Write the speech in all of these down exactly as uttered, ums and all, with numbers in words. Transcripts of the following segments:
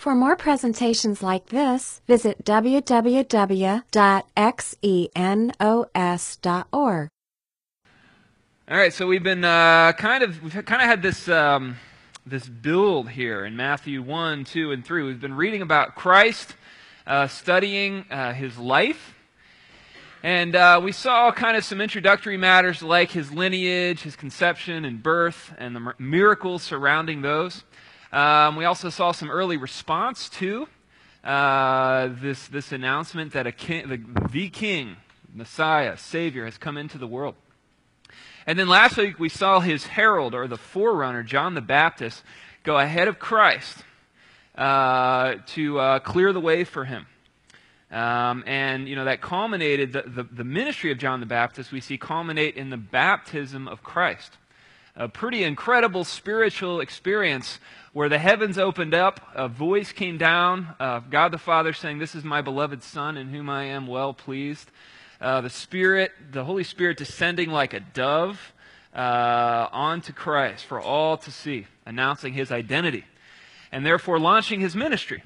For more presentations like this, visit w w w dot xenos dot org. All right, so we've been uh, kind of we've kind of had this um, this build here in Matthew one, two, and three. We've been reading about Christ, uh, studying uh, his life, and uh, we saw kind of some introductory matters like his lineage, his conception and birth, and the miracles surrounding those. Um, we also saw some early response to uh, this this announcement that a king, the, the King, Messiah, Savior, has come into the world. And then last week we saw his herald, or the forerunner, John the Baptist, go ahead of Christ uh, to uh, clear the way for him. Um, and, you know, that culminated, the, the, the ministry of John the Baptist, we see culminate in the baptism of Christ. A pretty incredible spiritual experience where the heavens opened up, a voice came down, uh, God the Father saying, "This is my beloved Son in whom I am well pleased." Uh, the Spirit, the Holy Spirit descending like a dove uh, onto Christ for all to see, announcing his identity, and therefore launching his ministry.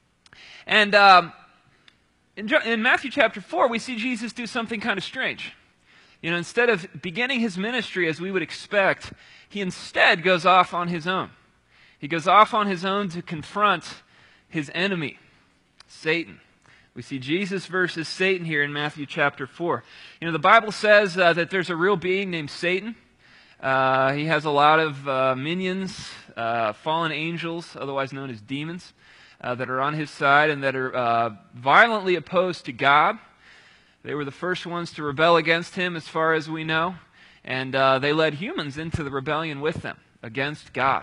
And um, in, in Matthew chapter four, we see Jesus do something kind of strange. You know, instead of beginning his ministry as we would expect, he instead goes off on his own. He goes off on his own to confront his enemy, Satan. We see Jesus versus Satan here in Matthew chapter four. You know, the Bible says uh, that there's a real being named Satan. Uh, he has a lot of uh, minions, uh, fallen angels, otherwise known as demons, uh, that are on his side and that are uh, violently opposed to God. They were the first ones to rebel against him, as far as we know, and uh, they led humans into the rebellion with them against God.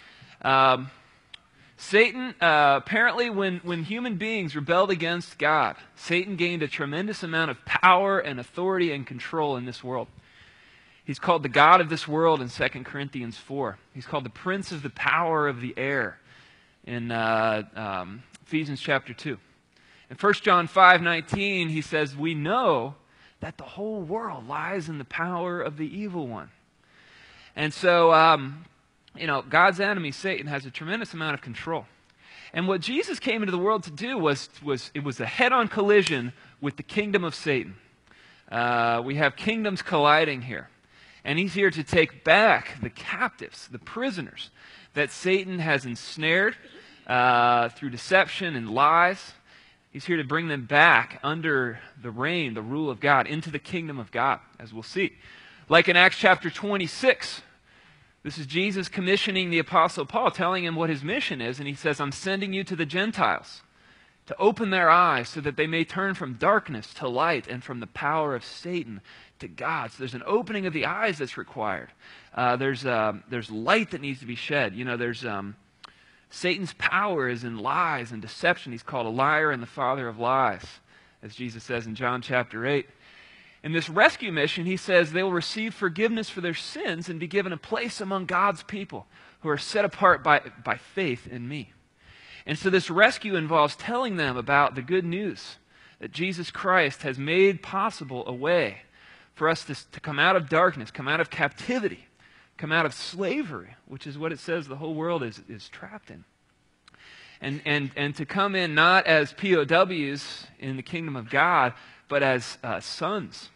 Um, Satan, uh, apparently when, when human beings rebelled against God, Satan gained a tremendous amount of power and authority and control in this world. He's called the God of this world in Second Corinthians four. He's called the Prince of the Power of the Air in uh, um, Ephesians chapter two. In First John five nineteen, he says, "We know that the whole world lies in the power of the evil one." And so, um, you know, God's enemy, Satan, has a tremendous amount of control. And what Jesus came into the world to do was, was it was a head-on collision with the kingdom of Satan. Uh, we have kingdoms colliding here. And he's here to take back the captives, the prisoners, that Satan has ensnared uh, through deception and lies. He's here to bring them back under the reign, the rule of God, into the kingdom of God, as we'll see. Like in Acts chapter twenty-six, this is Jesus commissioning the Apostle Paul, telling him what his mission is, and he says, "I'm sending you to the Gentiles to open their eyes so that they may turn from darkness to light and from the power of Satan to God." So there's an opening of the eyes that's required. Uh, there's, uh, there's light that needs to be shed. You know, there's um, Satan's power is in lies and deception. He's called a liar and the father of lies, as Jesus says in John chapter eight. In this rescue mission, he says they will receive forgiveness for their sins and be given a place among God's people who are set apart by, by faith in me. And so this rescue involves telling them about the good news that Jesus Christ has made possible a way for us to, to come out of darkness, come out of captivity, come out of slavery, which is what it says the whole world is, is trapped in. And, and, and to come in not as P O Ws in the kingdom of God, but as uh, sons,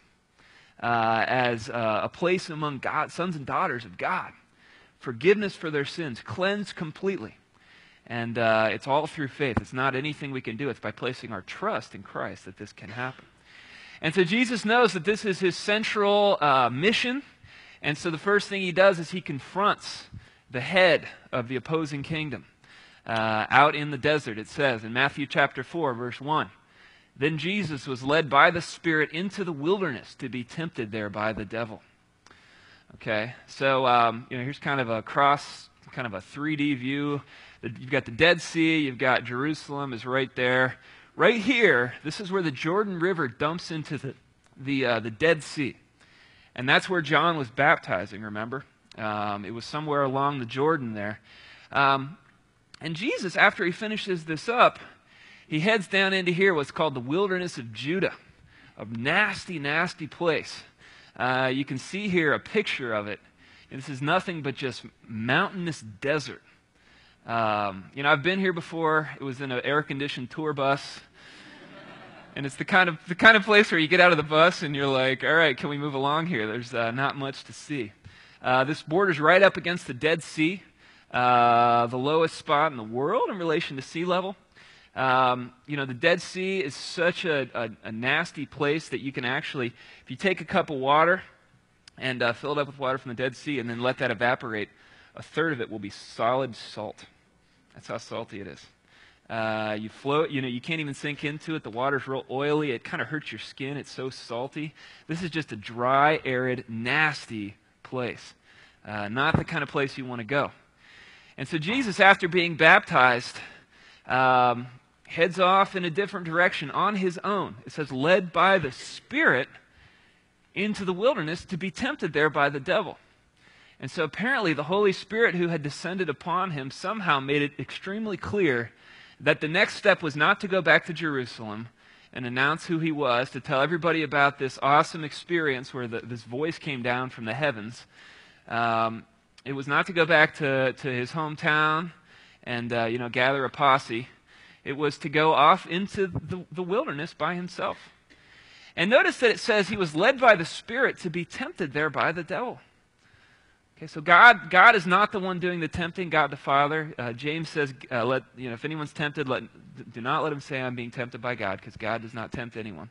uh, as uh, a place among God, sons and daughters of God. Forgiveness for their sins, cleansed completely. And uh, it's all through faith. It's not anything we can do. It's by placing our trust in Christ that this can happen. And so Jesus knows that this is his central uh, mission. And so the first thing he does is he confronts the head of the opposing kingdom uh, out in the desert. It says in Matthew chapter four, verse one, "Then Jesus was led by the Spirit into the wilderness to be tempted there by the devil." Okay, so um, you know, here's kind of a cross, kind of a three D view. You've got the Dead Sea, you've got Jerusalem is right there. Right here, this is where the Jordan River dumps into the the, uh, the Dead Sea. And that's where John was baptizing, remember? Um, it was somewhere along the Jordan there. Um, and Jesus, after he finishes this up, he heads down into here, what's called the wilderness of Judah. A nasty, nasty place. Uh, you can see here a picture of it. And this is nothing but just mountainous desert. Um, you know, I've been here before. It was in an air-conditioned tour bus. And it's the kind of the kind of place where you get out of the bus and you're like, all right, can we move along here? There's uh, not much to see. Uh, this borders right up against the Dead Sea, uh, the lowest spot in the world in relation to sea level. Um, you know, the Dead Sea is such a, a, a nasty place that you can actually, if you take a cup of water and uh, fill it up with water from the Dead Sea and then let that evaporate, a third of it will be solid salt. That's how salty it is. Uh, you float, you know, you can't even sink into it. The water's real oily. It kind of hurts your skin. It's so salty. This is just a dry, arid, nasty place. Uh, not the kind of place you want to go. And so Jesus, after being baptized, um, heads off in a different direction on his own. It says, led by the Spirit into the wilderness to be tempted there by the devil. And so apparently the Holy Spirit who had descended upon him somehow made it extremely clear that the next step was not to go back to Jerusalem and announce who he was, to tell everybody about this awesome experience where the, this voice came down from the heavens. Um, it was not to go back to, to his hometown and uh, you know, gather a posse. It was to go off into the, the wilderness by himself. And notice that it says he was led by the Spirit to be tempted there by the devil. Okay, so God, God is not the one doing the tempting. God the Father. Uh, James says, uh, "Let you know if anyone's tempted, let do not let him say I'm being tempted by God, because God does not tempt anyone."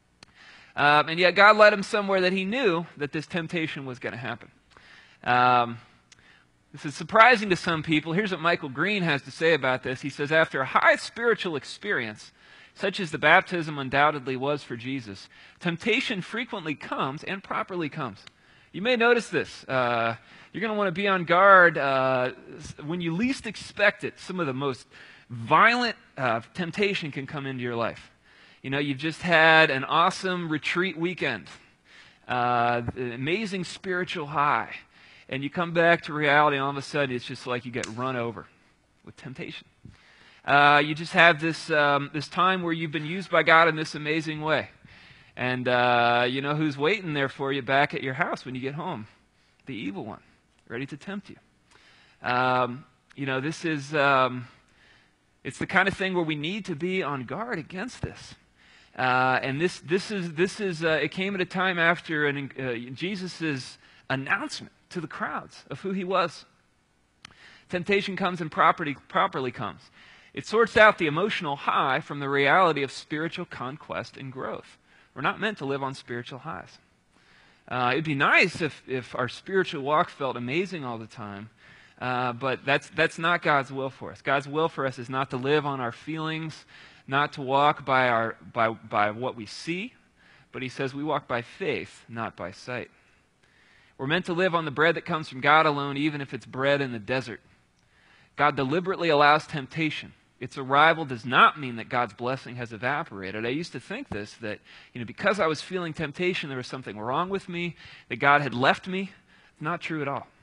Um, and yet God led him somewhere that he knew that this temptation was going to happen. Um, this is surprising to some people. Here's what Michael Green has to say about this. He says, after a high spiritual experience, such as the baptism undoubtedly was for Jesus, temptation frequently comes and properly comes. You may notice this. Uh, you're going to want to be on guard uh, when you least expect it. Some of the most violent uh, temptation can come into your life. You know, you've just had an awesome retreat weekend, uh, an amazing spiritual high, and you come back to reality and all of a sudden it's just like you get run over with temptation. Uh, you just have this, um, this time where you've been used by God in this amazing way. And uh, you know who's waiting there for you back at your house when you get home? The evil one, ready to tempt you. Um, you know, this is, um, it's the kind of thing where we need to be on guard against this. Uh, and this, this is, this is, uh, it came at a time after an, uh, Jesus' announcement to the crowds of who he was. Temptation comes and property, properly comes. It sorts out the emotional high from the reality of spiritual conquest and growth. We're not meant to live on spiritual highs. Uh, it'd be nice if, if our spiritual walk felt amazing all the time, uh, but that's, that's not God's will for us. God's will for us is not to live on our feelings, not to walk by, our, by, by what we see, but he says we walk by faith, not by sight. We're meant to live on the bread that comes from God alone, even if it's bread in the desert. God deliberately allows temptation. Its arrival does not mean that God's blessing has evaporated. I used to think this, that you know, because I was feeling temptation, there was something wrong with me, that God had left me. It's not true at all.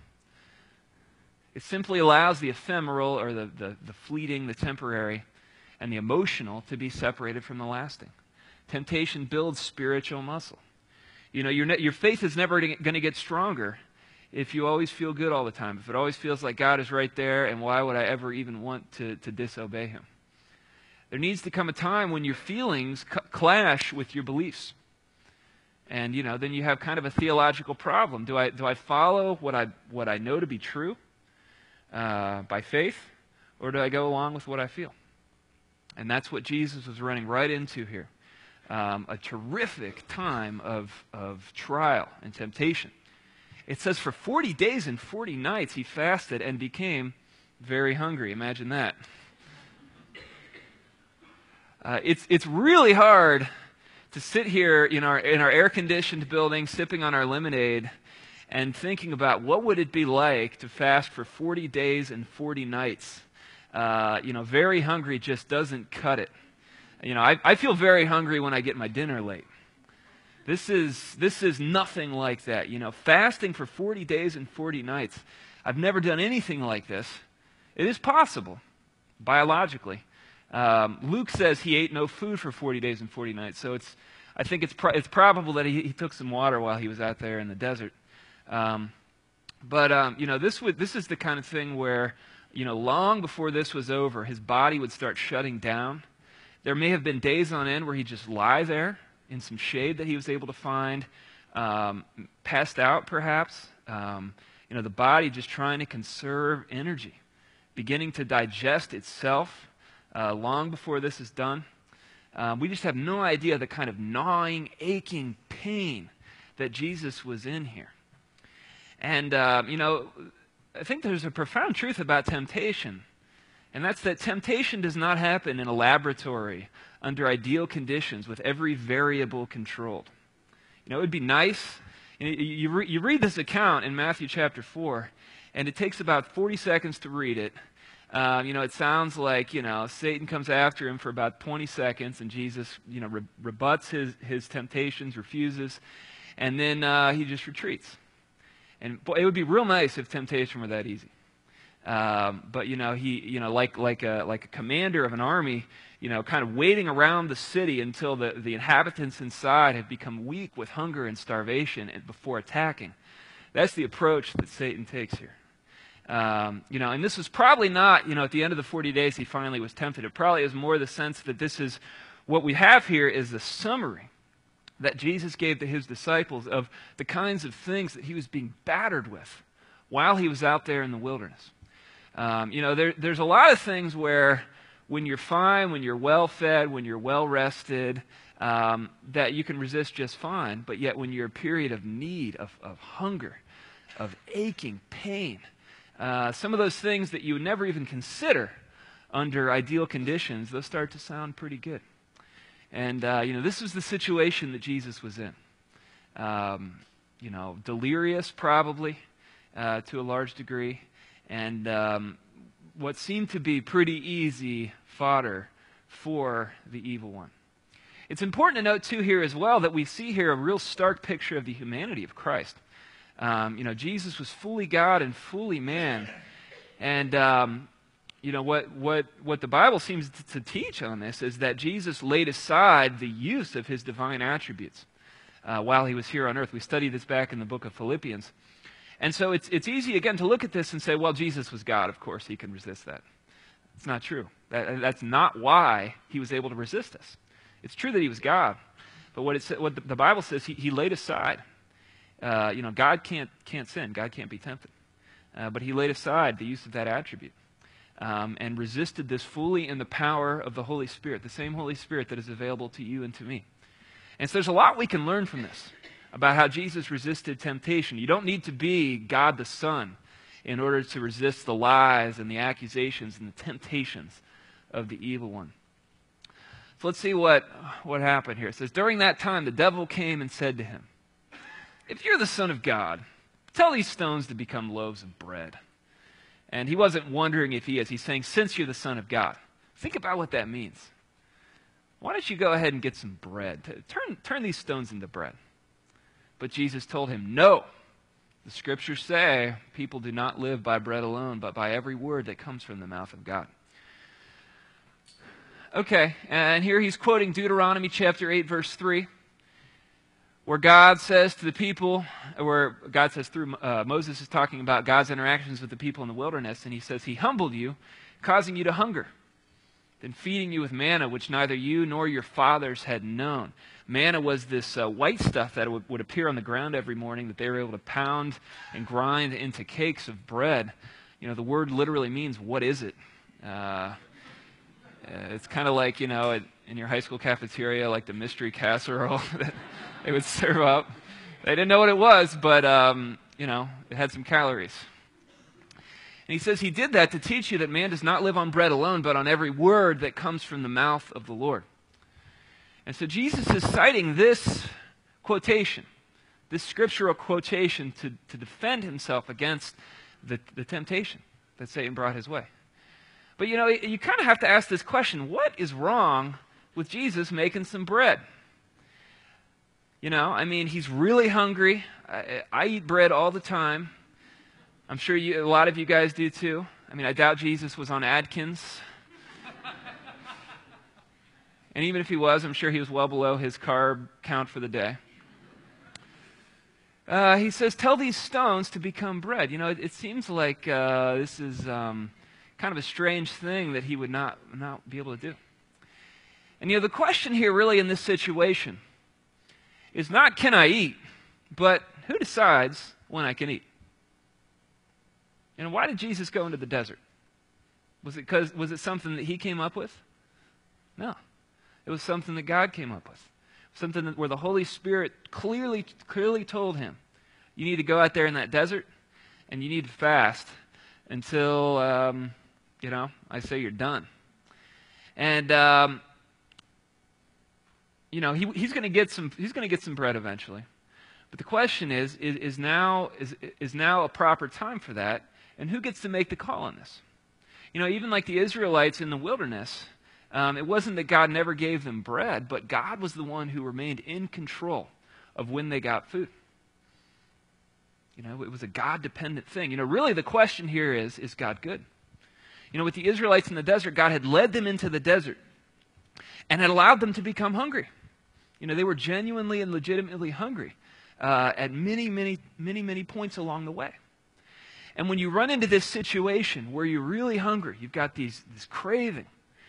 It simply allows the ephemeral or the, the, the fleeting, the temporary, and the emotional to be separated from the lasting. Temptation builds spiritual muscle. You know, your, your faith is never going to get stronger if you always feel good all the time, if it always feels like God is right there, and why would I ever even want to, to disobey him? There needs to come a time when your feelings c- clash with your beliefs. And, you know, then you have kind of a theological problem. Do I, do I follow what I, what I know to be true uh, by faith, or do I go along with what I feel? And that's what Jesus was running right into here. Um, a terrific time of, of trial and temptation. It says for forty days and forty nights he fasted and became very hungry. Imagine that. Uh, it's, it's really hard to sit here in our, in our air-conditioned building, sipping on our lemonade, and thinking about what would it be like to fast for forty days and forty nights. Uh, you know, very hungry just doesn't cut it. You know, I, I feel very hungry when I get my dinner late. This is, this is nothing like that. You know, fasting for forty days and forty nights. I've never done anything like this. It is possible, biologically. Um, Luke says he ate no food for forty days and forty nights. So it's, I think it's, pro- it's probable that he, he took some water while he was out there in the desert. Um, but, um, you know, this would, this is the kind of thing where you know, long before this was over, his body would start shutting down. There may have been days on end where he'd just lie there in some shade that he was able to find, um, passed out perhaps. Um, you know, the body just trying to conserve energy, beginning to digest itself uh, long before this is done. Um, we just have no idea the kind of gnawing, aching pain that Jesus was in here. And, uh, you know, I think there's a profound truth about temptation, and that's that temptation does not happen in a laboratory under ideal conditions with every variable controlled. You know, it would be nice. You, know, you, re- you read this account in Matthew chapter four, and it takes about forty seconds to read it. Uh, you know, it sounds like, you know, Satan comes after him for about twenty seconds, and Jesus, you know, re- rebuts his, his temptations, refuses, and then uh, he just retreats. And boy, it would be real nice if temptation were that easy. Um, but, you know, he, you know, like like a like a commander of an army, you know, kind of waiting around the city until the, the inhabitants inside have become weak with hunger and starvation and before attacking. That's the approach that Satan takes here. Um, you know, and this was probably not, you know, at the end of the forty days he finally was tempted. It probably is more the sense that this is, what we have here is the summary that Jesus gave to his disciples of the kinds of things that he was being battered with while he was out there in the wilderness. Um, you know, there, there's a lot of things where when you're fine, when you're well-fed, when you're well-rested, um, that you can resist just fine. But yet when you're in a period of need, of, of hunger, of aching pain, uh, some of those things that you would never even consider under ideal conditions, those start to sound pretty good. And, uh, you know, this was the situation that Jesus was in. Um, you know, delirious probably uh, to a large degree. And um, what seemed to be pretty easy fodder for the evil one. It's important to note, too, here as well, that we see here a real stark picture of the humanity of Christ. Um, you know, Jesus was fully God and fully man. And, um, you know, what, what, what the Bible seems to, to teach on this is that Jesus laid aside the use of his divine attributes uh, while he was here on earth. We studied this back in the book of Philippians. And so it's it's easy, again, to look at this and say, well, Jesus was God. Of course, he can resist that. It's not true. That, that's not why he was able to resist us. It's true that he was God. But what, it, what the, the Bible says, he, he laid aside. Uh, you know, God can't, can't sin. God can't be tempted. Uh, but he laid aside the use of that attribute um, and resisted this fully in the power of the Holy Spirit, the same Holy Spirit that is available to you and to me. And so there's a lot we can learn from this about how Jesus resisted temptation. You don't need to be God the Son in order to resist the lies and the accusations and the temptations of the evil one. So let's see what, what happened here. It says, during that time the devil came and said to him, if you're the Son of God, tell these stones to become loaves of bread. And he wasn't wondering if he is. He's saying, since you're the Son of God. Think about what that means. Why don't you go ahead and get some bread? Turn, turn these stones into bread. But Jesus told him, no. The scriptures say people do not live by bread alone, but by every word that comes from the mouth of God. Okay, and here he's quoting Deuteronomy chapter eight, verse three, where God says to the people, where God says through uh, Moses is talking about God's interactions with the people in the wilderness, and he says, he humbled you, causing you to hunger, then feeding you with manna, which neither you nor your fathers had known. Manna was this uh, white stuff that would, would appear on the ground every morning that they were able to pound and grind into cakes of bread. You know, the word literally means, what is it? Uh, it's kind of like, you know, at, in your high school cafeteria, like the mystery casserole that they would serve up. They didn't know what it was, but, um, you know, it had some calories. And he says he did that to teach you that man does not live on bread alone, but on every word that comes from the mouth of the Lord. And so Jesus is citing this quotation, this scriptural quotation to, to defend himself against the, the temptation that Satan brought his way. But, you know, you kind of have to ask this question, what is wrong with Jesus making some bread? You know, I mean, he's really hungry. I, I eat bread all the time. I'm sure you, a lot of you guys do too. I mean, I doubt Jesus was on Atkins. And even if he was, I'm sure he was well below his carb count for the day. Uh, he says, tell these stones to become bread. You know, it, it seems like uh, this is um, kind of a strange thing that he would not, not be able to do. And you know, the question here really in this situation is not can I eat, but who decides when I can eat? And why did Jesus go into the desert? Was it because was it something that he came up with? No. It was something that God came up with. Something that, where the Holy Spirit clearly clearly told him, you need to go out there in that desert and you need to fast until um, you know, I say you're done. And um, you know, he, he's going to get some he's going to get some bread eventually. But the question is, is is now is is now a proper time for that? And who gets to make the call on this? You know, even like the Israelites in the wilderness, um, it wasn't that God never gave them bread, but God was the one who remained in control of when they got food. You know, it was a God-dependent thing. You know, really the question here is, is God good? You know, with the Israelites in the desert, God had led them into the desert and had allowed them to become hungry. You know, they were genuinely and legitimately hungry uh, at many, many, many, many points along the way. And when you run into this situation where you're really hungry, you've got these this craving,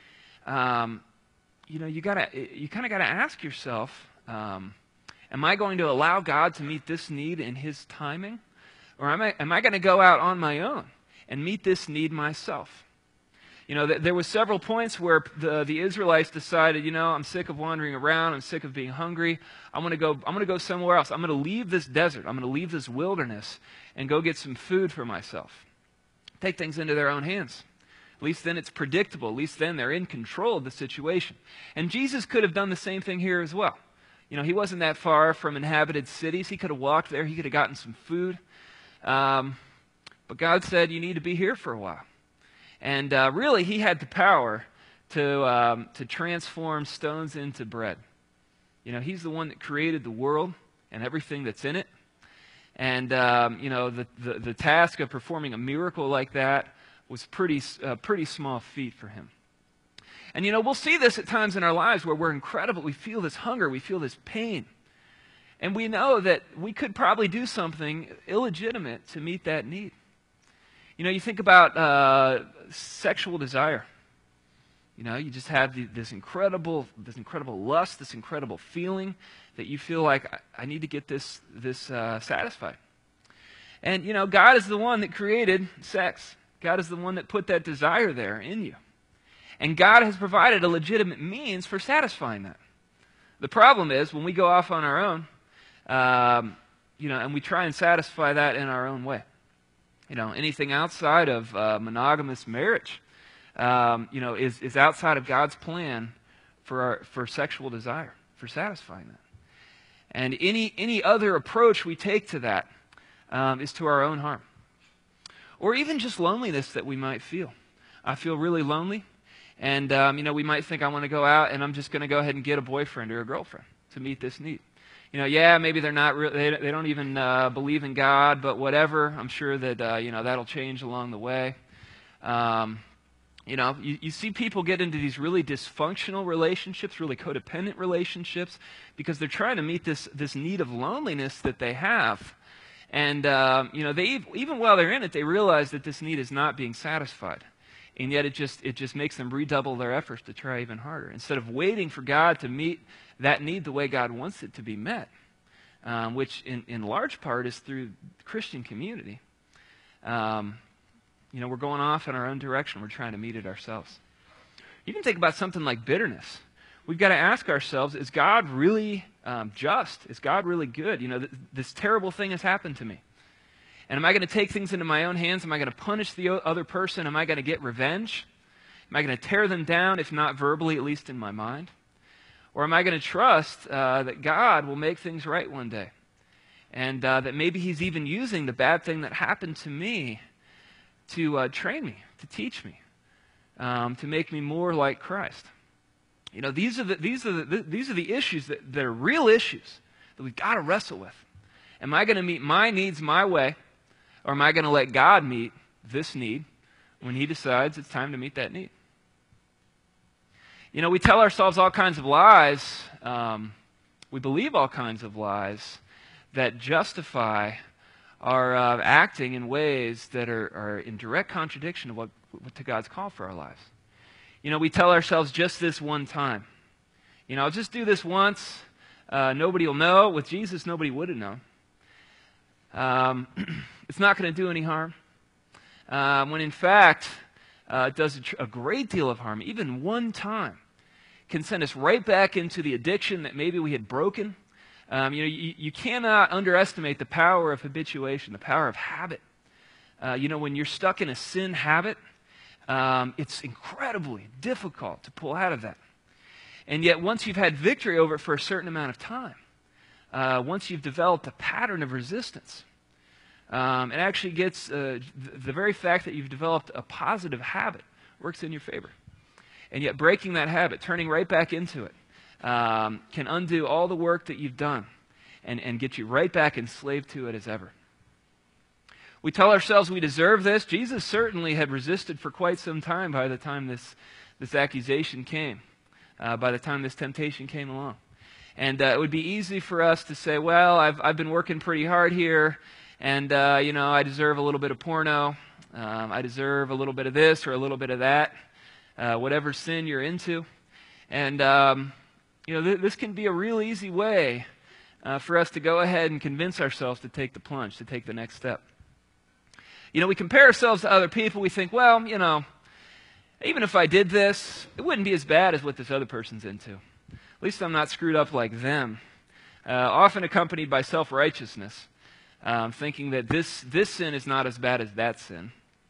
um, you know, you gotta you kind of got to ask yourself, um, am I going to allow God to meet this need in His timing, or am I am I going to go out on my own and meet this need myself? You know, th- there were several points where the the Israelites decided, you know, I'm sick of wandering around, I'm sick of being hungry. I'm going to go. I'm going to go somewhere else. I'm going to leave this desert. I'm going to leave this wilderness and go get some food for myself. Take things into their own hands. At least then it's predictable. At least then they're in control of the situation. And Jesus could have done the same thing here as well. You know, he wasn't that far from inhabited cities. He could have walked there. He could have gotten some food. Um, but God said, you need to be here for a while. And uh, really, he had the power to um, to transform stones into bread. You know, he's the one that created the world and everything that's in it. And, um, you know, the, the, the task of performing a miracle like that was pretty uh, pretty small feat for him. And, you know, we'll see this at times in our lives where we're incredible. We feel this hunger. We feel this pain. And we know that we could probably do something illegitimate to meet that need. You know, you think about uh, sexual desire. You know, you just have the, this incredible, this incredible lust, this incredible feeling that you feel like I, I need to get this, this uh, satisfied. And you know, God is the one that created sex. God is the one that put that desire there in you, and God has provided a legitimate means for satisfying that. The problem is when we go off on our own, um, you know, and we try and satisfy that in our own way. You know, anything outside of uh, monogamous marriage, um, you know, is, is outside of God's plan for our, for sexual desire, for satisfying that. And any any other approach we take to that um, is to our own harm. Or even just loneliness that we might feel. I feel really lonely, and um, you know, we might think I want to go out, and I'm just going to go ahead and get a boyfriend or a girlfriend to meet this need. You know, yeah, maybe they're not re- they, they don't even uh, believe in God, but whatever. I'm sure that uh, you know, that'll change along the way. Um, you know, you, you see people get into these really dysfunctional relationships, really codependent relationships, because they're trying to meet this this need of loneliness that they have. And um, you know, they even while they're in it, they realize that this need is not being satisfied, and yet it just it just makes them redouble their efforts to try even harder instead of waiting for God to meet that need the way God wants it to be met, um, which in, in large part is through the Christian community. Um, you know, we're going off in our own direction. We're trying to meet it ourselves. You can think about something like bitterness. We've got to ask ourselves, is God really um, just? Is God really good? You know, th- this terrible thing has happened to me. And am I going to take things into my own hands? Am I going to punish the o- other person? Am I going to get revenge? Am I going to tear them down, if not verbally, at least in my mind? Or am I going to trust uh, that God will make things right one day? And uh, that maybe He's even using the bad thing that happened to me to uh, train me, to teach me, um, to make me more like Christ. You know, these are the these are the these are the issues that, that are real issues that we've got to wrestle with. Am I going to meet my needs my way, or am I going to let God meet this need when He decides it's time to meet that need? You know, we tell ourselves all kinds of lies. Um, we believe all kinds of lies that justify our uh, acting in ways that are, are in direct contradiction of what, to God's call for our lives. You know, we tell ourselves just this one time. You know, I'll just do this once. Uh, nobody will know. With Jesus, nobody would have known. Um, it's not going to do any harm. Uh, when in fact, uh, it does a, tr- a great deal of harm. Even one time can send us right back into the addiction that maybe we had broken. Um, you know, you, you cannot underestimate the power of habituation, the power of habit. Uh, you know, when you're stuck in a sin habit, um, it's incredibly difficult to pull out of that. And yet, once you've had victory over it for a certain amount of time, uh, once you've developed a pattern of resistance, um, it actually gets, uh, th- the very fact that you've developed a positive habit works in your favor. And yet, breaking that habit, turning right back into it, um, can undo all the work that you've done and, and get you right back enslaved to it as ever. We tell ourselves we deserve this. Jesus certainly had resisted for quite some time by the time this, this accusation came. Uh, by the time this temptation came along. And uh, it would be easy for us to say, well, I've, I've been working pretty hard here, and, uh, you know, I deserve a little bit of porno. Um, I deserve a little bit of this or a little bit of that, uh, whatever sin you're into. And, um, you know, th- this can be a real easy way uh, for us to go ahead and convince ourselves to take the plunge, to take the next step. You know, we compare ourselves to other people. We think, well, you know, even if I did this, it wouldn't be as bad as what this other person's into. At least I'm not screwed up like them. Uh, often accompanied by self-righteousness, um, thinking that this, this sin is not as bad as that sin.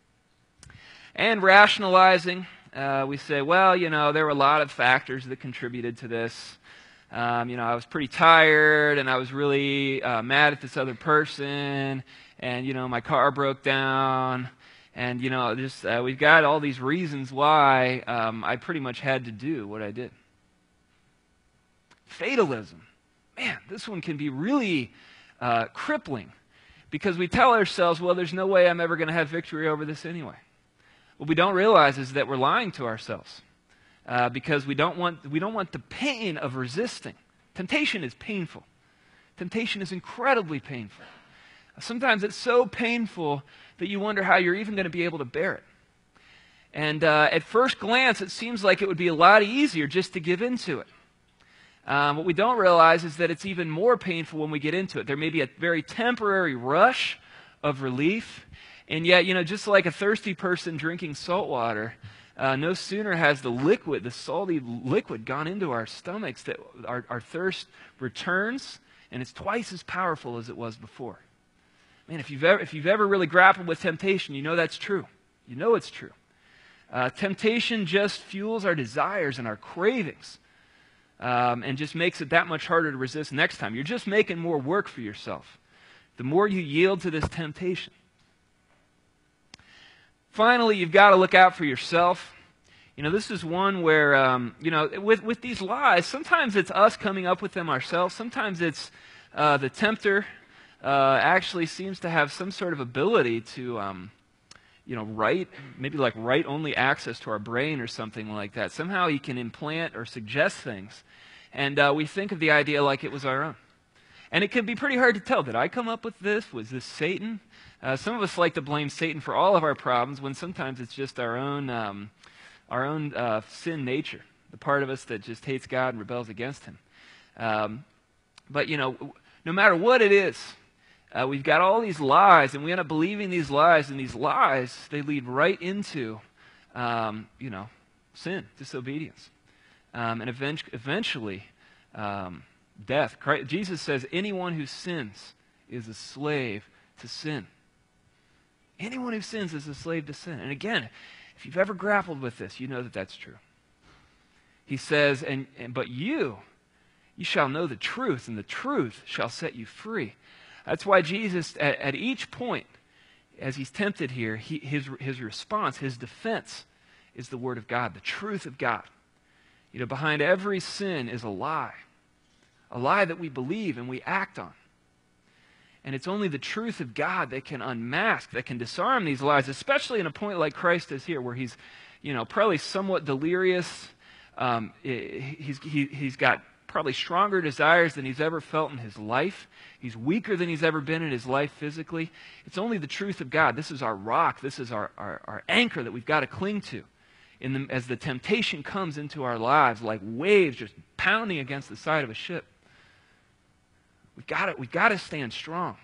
And rationalizing, uh, we say, well, you know, there were a lot of factors that contributed to this. Um, you know, I was pretty tired, and I was really uh, mad at this other person, and, you know, my car broke down. And, you know, just uh, we've got all these reasons why um, I pretty much had to do what I did. Fatalism. Man, this one can be really uh, crippling because we tell ourselves, well, there's no way I'm ever going to have victory over this anyway. What we don't realize is that we're lying to ourselves uh, because we don't want we don't want the pain of resisting. Temptation is painful. Temptation is incredibly painful. Sometimes it's so painful that you wonder how you're even going to be able to bear it. And uh, at first glance, it seems like it would be a lot easier just to give into it. Um, what we don't realize is that it's even more painful when we get into it. There may be a very temporary rush of relief, and yet, you know, just like a thirsty person drinking salt water, uh, no sooner has the liquid, the salty liquid, gone into our stomachs that our, our thirst returns, and it's twice as powerful as it was before. Man, if you've ever, if you've ever really grappled with temptation, you know that's true. You know it's true. Uh, temptation just fuels our desires and our cravings um, and just makes it that much harder to resist next time. You're just making more work for yourself the more you yield to this temptation. Finally, you've got to look out for yourself. You know, this is one where, um, you know, with, with these lies, sometimes it's us coming up with them ourselves. Sometimes it's uh, the tempter Uh, actually seems to have some sort of ability to, um, you know, write, maybe like write-only access to our brain or something like that. Somehow he can implant or suggest things, and uh, we think of the idea like it was our own. And it can be pretty hard to tell. Did I come up with this? Was this Satan? Uh, some of us like to blame Satan for all of our problems when sometimes it's just our own, um, our own uh, sin nature, the part of us that just hates God and rebels against him. Um, but, you know, no matter what it is, Uh, we've got all these lies, and we end up believing these lies, and these lies, they lead right into, um, you know, sin, disobedience, um, and event- eventually um, death. Christ, Jesus says anyone who sins is a slave to sin. Anyone who sins is a slave to sin. And again, if you've ever grappled with this, you know that that's true. He says, and, and but you, you shall know the truth, and the truth shall set you free. That's why Jesus, at, at each point, as he's tempted here, he, his, his response, his defense, is the Word of God, the truth of God. You know, behind every sin is a lie, a lie that we believe and we act on. And it's only the truth of God that can unmask, that can disarm these lies, especially in a point like Christ is here, where he's, you know, probably somewhat delirious. Um, he's, he, he's got probably stronger desires than he's ever felt in his life. He's weaker than he's ever been in his life physically. It's only the truth of God. This is our rock. This is our, our, our anchor that we've got to cling to in the, as the temptation comes into our lives like waves just pounding against the side of a ship. We've got to, we've got to stand strong.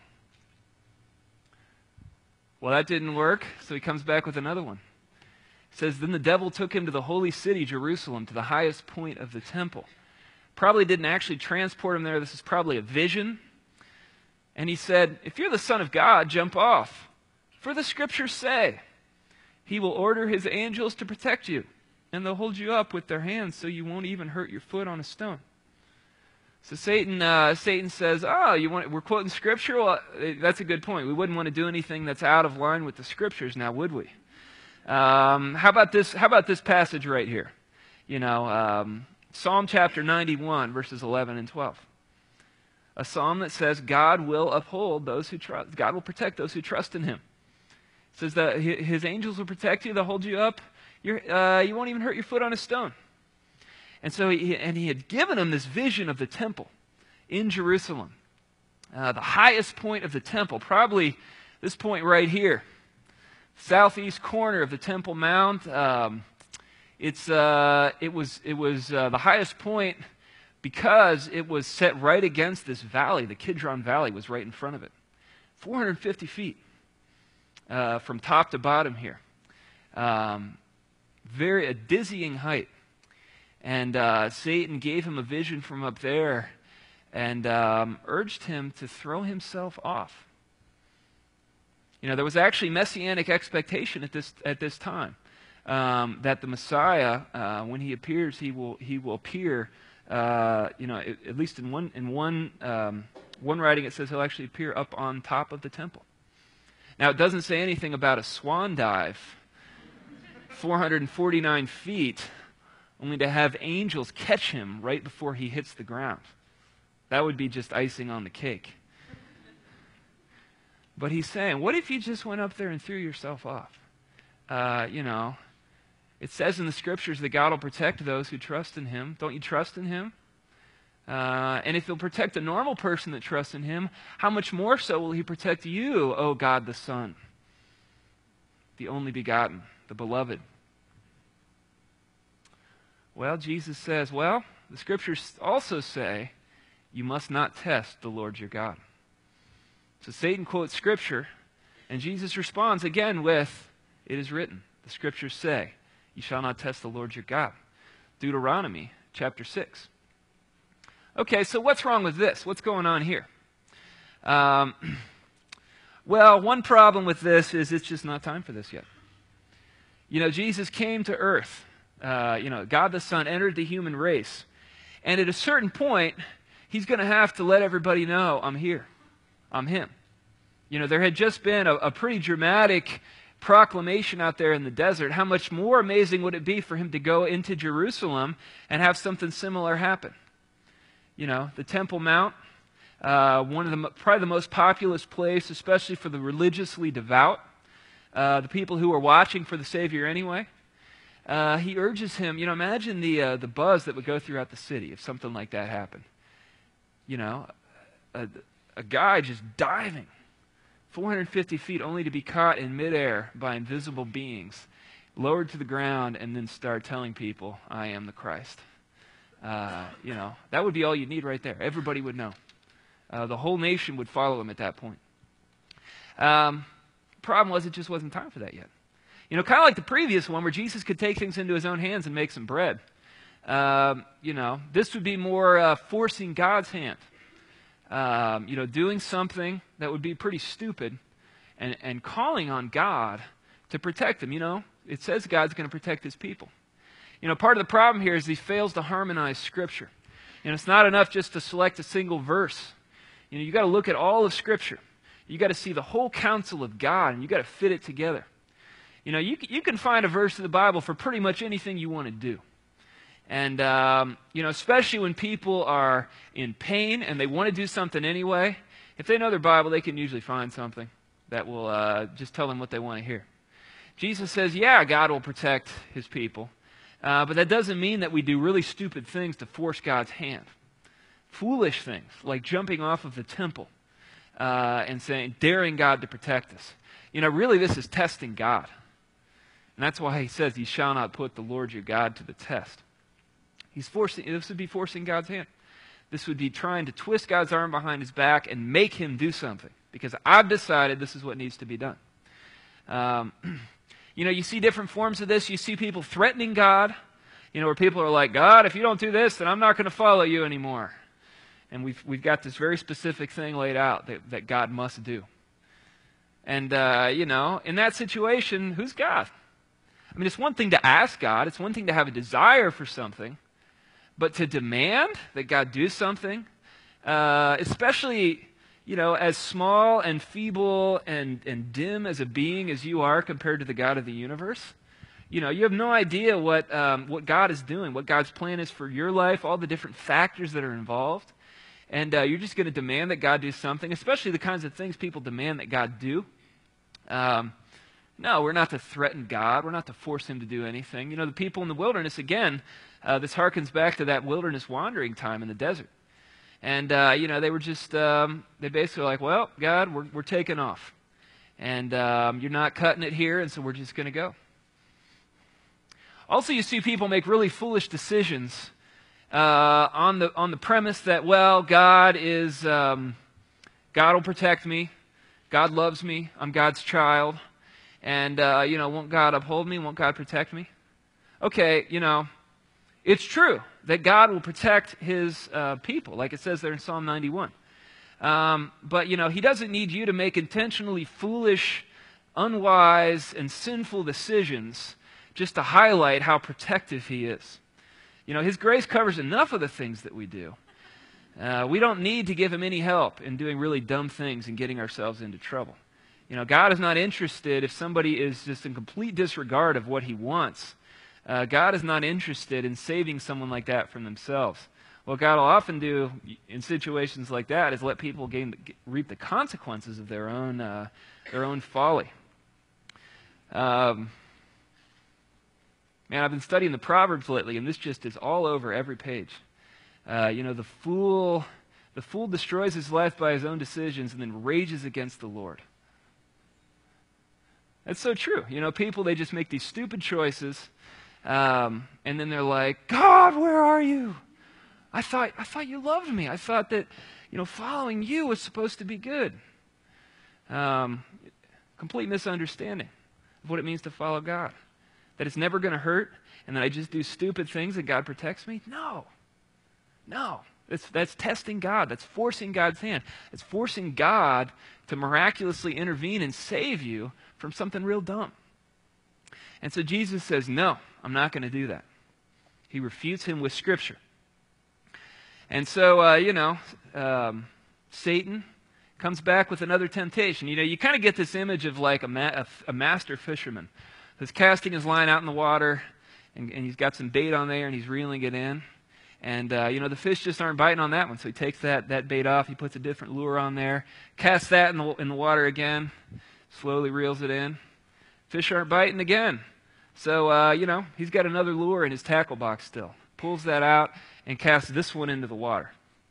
Well, that didn't work, so he comes back with another one. It says, then the devil took him to the holy city, Jerusalem, to the highest point of the temple. Probably didn't actually transport him there. This is probably a vision. And he said, if you're the Son of God, jump off. For the Scriptures say, he will order his angels to protect you, and they'll hold you up with their hands so you won't even hurt your foot on a stone. So Satan, uh, Satan says, oh, you want, we're quoting Scripture? Well, that's a good point. We wouldn't want to do anything that's out of line with the Scriptures now, would we? Um, how about this, how about this passage right here? You know, um, Psalm chapter ninety-one, verses eleven and twelve. A psalm that says God will uphold those who trust, God will protect those who trust in him. It says that his angels will protect you, they'll hold you up, You're, uh, you won't even hurt your foot on a stone. And so, he, and he had given him this vision of the temple in Jerusalem. Uh, the highest point of the temple, probably this point right here, southeast corner of the Temple Mount. Um, it's uh, it was it was uh, the highest point because it was set right against this valley. The Kidron Valley was right in front of it, four hundred fifty feet uh, from top to bottom here. Um, very a dizzying height. And uh, Satan gave him a vision from up there and um, urged him to throw himself off. You know, there was actually messianic expectation at this at this time um, that the Messiah, uh, when he appears, he will he will appear. Uh, you know, at, at least in one in one um, one writing, it says he'll actually appear up on top of the temple. Now, it doesn't say anything about a swan dive, four hundred forty-nine feet. Only to have angels catch him right before he hits the ground. That would be just icing on the cake. But he's saying, what if you just went up there and threw yourself off? Uh, you know, it says in the Scriptures that God will protect those who trust in him. Don't you trust in him? Uh, and if he'll protect a normal person that trusts in him, how much more so will he protect you, O God the Son, the only begotten, the beloved? Well, Jesus says, well, the Scriptures also say you must not test the Lord your God. So Satan quotes Scripture, and Jesus responds again with, it is written, the Scriptures say, you shall not test the Lord your God. Deuteronomy chapter six. Okay, so what's wrong with this? What's going on here? Um, well, one problem with this is it's just not time for this yet. You know, Jesus came to earth. Uh, you know, God the Son entered the human race. And at a certain point, he's going to have to let everybody know, I'm here. I'm him. You know, there had just been a, a pretty dramatic proclamation out there in the desert. How much more amazing would it be for him to go into Jerusalem and have something similar happen? You know, the Temple Mount, uh, one of the probably the most populous place, especially for the religiously devout, uh, the people who are watching for the Savior anyway. Uh, he urges him, you know, imagine the uh, the buzz that would go throughout the city if something like that happened. You know, a, a guy just diving four hundred fifty feet only to be caught in midair by invisible beings, lowered to the ground, and then start telling people, I am the Christ. Uh, you know, that would be all you need right there. Everybody would know. Uh, the whole nation would follow him at that point. Um, problem was it just wasn't time for that yet. You know, kind of like the previous one where Jesus could take things into his own hands and make some bread. Um, you know, this would be more uh, forcing God's hand. Um, you know, doing something that would be pretty stupid and, and calling on God to protect them. You know, it says God's going to protect his people. You know, part of the problem here is he fails to harmonize Scripture. You know, it's not enough just to select a single verse. You know, you got to look at all of Scripture. You got to see the whole counsel of God, and you got to fit it together. You know, you, you can find a verse in the Bible for pretty much anything you want to do. And, um, you know, especially when people are in pain and they want to do something anyway, if they know their Bible, they can usually find something that will uh, just tell them what they want to hear. Jesus says, yeah, God will protect his people. Uh, but that doesn't mean that we do really stupid things to force God's hand. foolish things like jumping off of the temple uh, and saying, daring God to protect us. You know, really this is testing God. And that's why he says, you shall not put the Lord your God to the test. He's forcing, this would be forcing God's hand. This would be trying to twist God's arm behind his back and make him do something. Because I've decided this is what needs to be done. Um, you know, you see different forms of this. You see people threatening God. You know, where people are like, God, if you don't do this, then I'm not going to follow you anymore. And we've, we've got this very specific thing laid out that, that God must do. And, uh, you know, in that situation, who's God? I mean, it's one thing to ask God. It's one thing to have a desire for something. But to demand that God do something, uh, especially, you know, as small and feeble and, and dim as a being as you are compared to the God of the universe, you know, you have no idea what, um, what God is doing, what God's plan is for your life, all the different factors that are involved. And uh, you're just going to demand that God do something, especially the kinds of things people demand that God do. Um, no, we're not to threaten God. We're not to force him to do anything. You know, the people in the wilderness, again, uh, this harkens back to that wilderness wandering time in the desert. And, uh, you know, they were just, um, they basically were like, well, God, we're, we're taking off. And um, you're not cutting it here, and so we're just going to go. Also, you see people make really foolish decisions uh, on the on the premise that, well, God is, um, God will protect me. God loves me. I'm God's child. And, uh, you know, won't God uphold me? Won't God protect me? Okay, you know, it's true that God will protect his uh, people, like it says there in Psalm ninety-one. Um, but, you know, he doesn't need you to make intentionally foolish, unwise, and sinful decisions just to highlight how protective he is. You know, his grace covers enough of the things that we do. Uh, we don't need to give him any help in doing really dumb things and getting ourselves into trouble. You know, God is not interested if somebody is just in complete disregard of what he wants. Uh, God is not interested in saving someone like that from themselves. What God will often do in situations like that is let people gain, reap the consequences of their own, uh, their own folly. Um, man, I've been studying the Proverbs lately, and this just is all over every page. Uh, you know, the fool, the fool destroys his life by his own decisions and then rages against the Lord. That's so true. You know, people, they just make these stupid choices, um, and then they're like, God, where are you? I thought, I thought you loved me. I thought that, you know, following you was supposed to be good. Um, complete misunderstanding of what it means to follow God. That it's never going to hurt, and that I just do stupid things and God protects me? No. No. That's, that's testing God. That's forcing God's hand. It's forcing God to miraculously intervene and save you from something real dumb. And so Jesus says, no, I'm not going to do that. He refutes him with Scripture. And so, uh, you know, um, Satan comes back with another temptation. You know, you kind of get this image of like a, ma- a, a master fisherman who's casting his line out in the water, and, and he's got some bait on there, and he's reeling it in. And, uh, you know, the fish just aren't biting on that one. So he takes that, that bait off. He puts a different lure on there. Casts that in the, in the water again. Slowly reels it in. Fish aren't biting again. So, uh, you know, he's got another lure in his tackle box still. Pulls that out and casts this one into the water.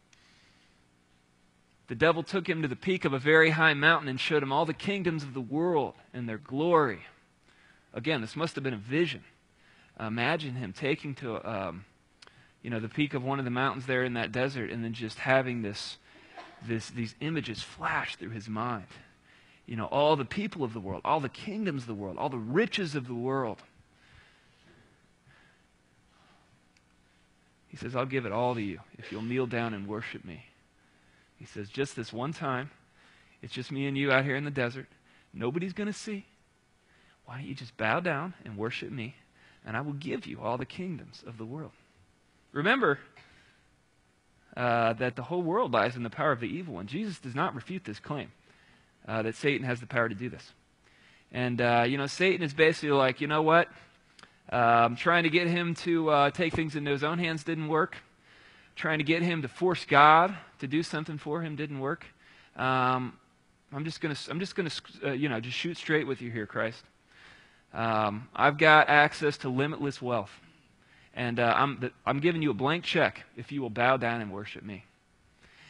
The devil took him to the peak of a very high mountain and showed him all the kingdoms of the world and their glory. Again, this must have been a vision. Uh, imagine him taking to... Um, you know, the peak of one of the mountains there in that desert, and then just having this, this, these images flash through his mind. You know, all the people of the world, all the kingdoms of the world, all the riches of the world. He says, I'll give it all to you if you'll kneel down and worship me. He says, just this one time, it's just me and you out here in the desert. Nobody's going to see. Why don't you just bow down and worship me, and I will give you all the kingdoms of the world. Remember uh, that the whole world lies in the power of the evil one. Jesus does not refute this claim uh, that Satan has the power to do this. And, uh, you know, Satan is basically like, you know what? Um, trying to get him to uh, take things into his own hands didn't work. Trying to get him to force God to do something for him didn't work. Um, I'm just going to, I'm just going to, uh, you know, just shoot straight with you here, Christ. Um, I've got access to limitless wealth. And uh, I'm, I'm giving you a blank check if you will bow down and worship me.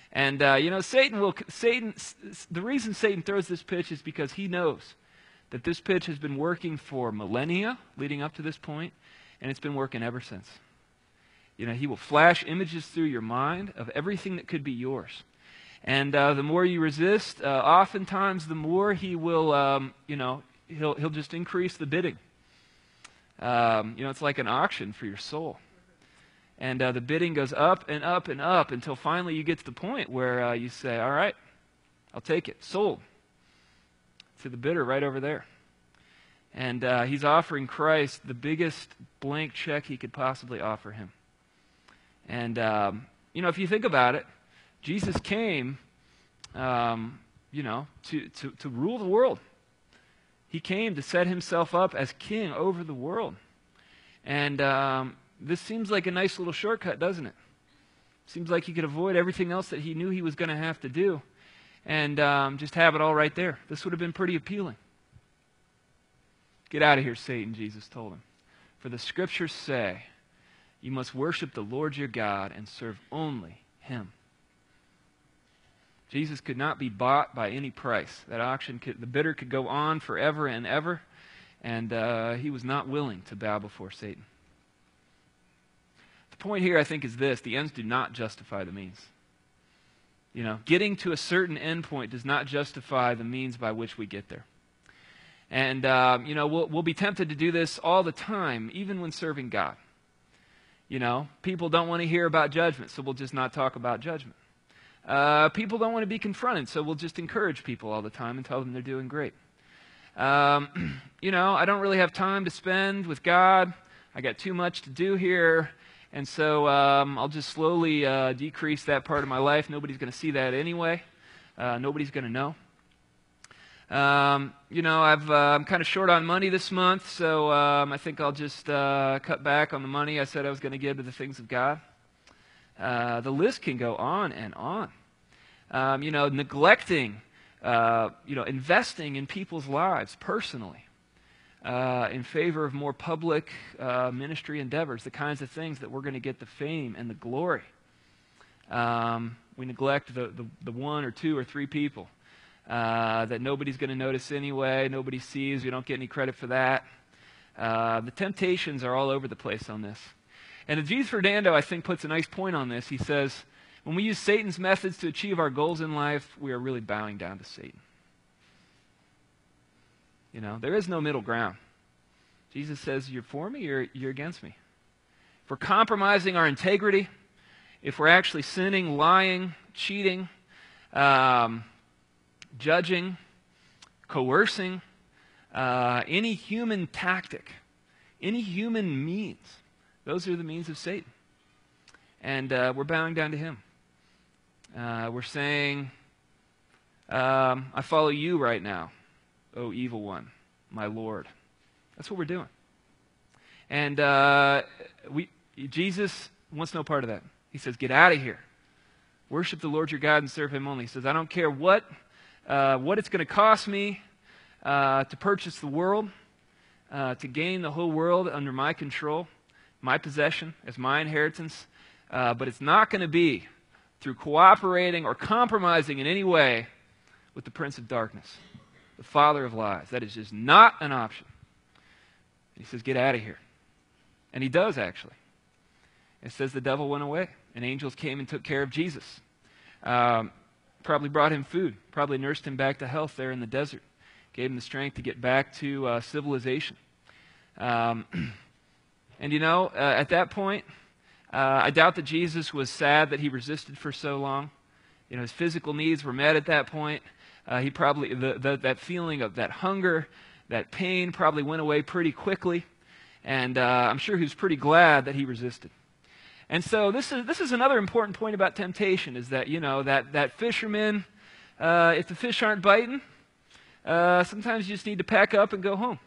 And, uh, you know, Satan will, Satan, the reason Satan throws this pitch is because he knows that this pitch has been working for millennia leading up to this point, and it's been working ever since. You know, he will flash images through your mind of everything that could be yours. And uh, the more you resist, uh, oftentimes the more he will, um, you know, he'll, he'll just increase the bidding. Um, you know, it's like an auction for your soul. And uh, the bidding goes up and up and up until finally you get to the point where uh, you say, all right, I'll take it. Sold. To the bidder right over there. And uh, he's offering Christ the biggest blank check he could possibly offer him. And, um, you know, if you think about it, Jesus came, um, you know, to, to, to rule the world. He came to set himself up as king over the world. And um, this seems like a nice little shortcut, doesn't it? Seems like he could avoid everything else that he knew he was going to have to do and um, just have it all right there. This would have been pretty appealing. Get out of here, Satan, Jesus told him. For the scriptures say, you must worship the Lord your God and serve only him. Jesus could not be bought by any price. That auction, could, the bidder could go on forever and ever, and uh, he was not willing to bow before Satan. The point here, I think, is this. The ends do not justify the means. You know, getting to a certain end point does not justify the means by which we get there. And, um, you know, we'll, we'll be tempted to do this all the time, even when serving God. You know, people don't want to hear about judgment, so we'll just not talk about judgment. Uh, people don't want to be confronted, so we'll just encourage people all the time and tell them they're doing great. Um, you know, I don't really have time to spend with God. I got too much to do here, and so um, I'll just slowly uh, decrease that part of my life. Nobody's going to see that anyway. Uh, nobody's going to know. Um, you know, I've, uh, I'm kind of short on money this month, so um, I think I'll just uh, cut back on the money I said I was going to give to the things of God. Uh, the list can go on and on. Um, you know, neglecting, uh, you know, investing in people's lives personally uh, in favor of more public uh, ministry endeavors, the kinds of things that we're going to get the fame and the glory. Um, we neglect the, the, the one or two or three people uh, that nobody's going to notice anyway, nobody sees, we don't get any credit for that. Uh, the temptations are all over the place on this. And Jesus Ferdinando, I think, puts a nice point on this. He says, when we use Satan's methods to achieve our goals in life, we are really bowing down to Satan. You know, there is no middle ground. Jesus says, you're for me, you're, you're against me. If we're compromising our integrity, if we're actually sinning, lying, cheating, um, judging, coercing, uh, any human tactic, any human means, those are the means of Satan. And uh, we're bowing down to him. Uh, we're saying, um, I follow you right now, O evil one, my Lord. That's what we're doing. And uh, we, Jesus wants no part of that. He says, get out of here. Worship the Lord your God and serve him only. He says, I don't care what, uh, what it's going to cost me uh, to purchase the world, uh, to gain the whole world under my control, my possession as my inheritance, uh, but it's not going to be through cooperating or compromising in any way with the prince of darkness, the father of lies. That is just not an option. He says, get out of here. And he does, actually. It says the devil went away, and angels came and took care of Jesus. Um, probably brought him food, probably nursed him back to health there in the desert, gave him the strength to get back to uh, civilization. Um, and you know, uh, at that point, uh, I doubt that Jesus was sad that he resisted for so long. You know, his physical needs were met at that point. Uh, he probably, the, the, that feeling of that hunger, that pain probably went away pretty quickly. And uh, I'm sure he was pretty glad that he resisted. And so this is this is another important point about temptation, is that, you know, that, that fisherman, uh, if the fish aren't biting, uh, sometimes you just need to pack up and go home.